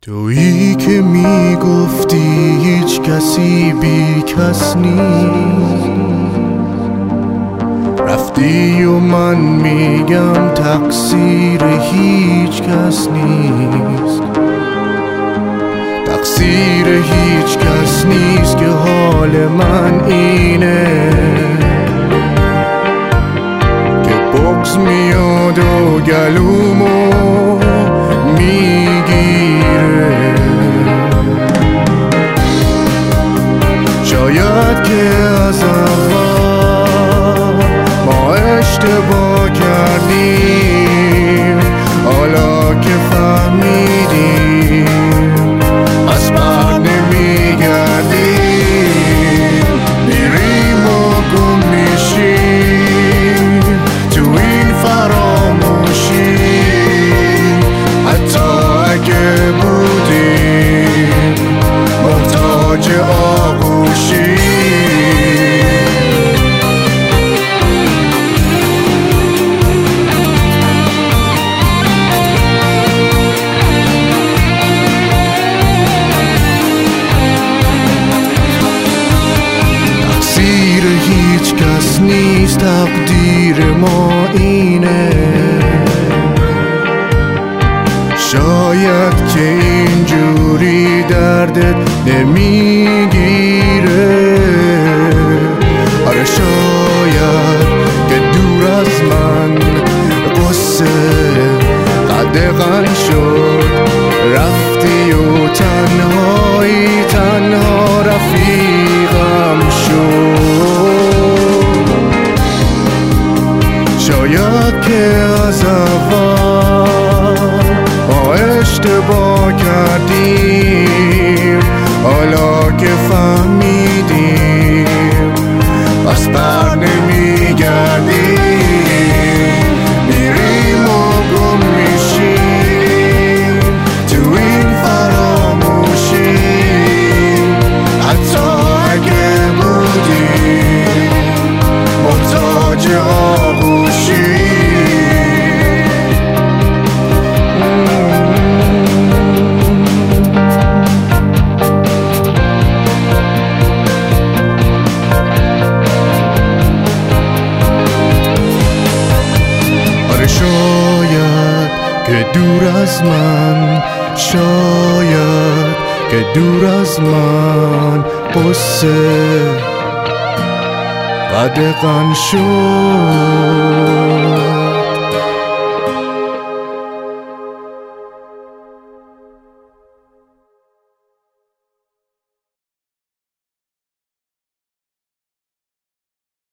تویی که میگفتی هیچ کسی بی کس نیست، رفتی و من میگم تقصیر هیچ کس نیست. تقصیر هیچ کس نیست که حال من اینه که بغض میاد و گلومو میگیره. شاید که از اول ما اشتباه کردیم، حالا که فهمیدیم از بر نمیگردیم. میریم و گم میشیم تو این فراموشی، حتی اگه بودیم محتاج آغوشی. تقصیر هیچ کس نیست، تقدیر ما اینه. شاید که اینجوری دردت نمیگیره. آره شاید که دور از من قصه قدغن شد، رفتی و تنهایی تنها رفیقم شد. شاید که از اول ما اشتباه کردیم، حالا که فهمیدیم پس بر نمیگردیم. میریم و گم میشیم تو این فراموشی، حتی اگه بودیم محتاج آغوشی. شاید که دور از من، شاید که دور از من قصه قدغن شد.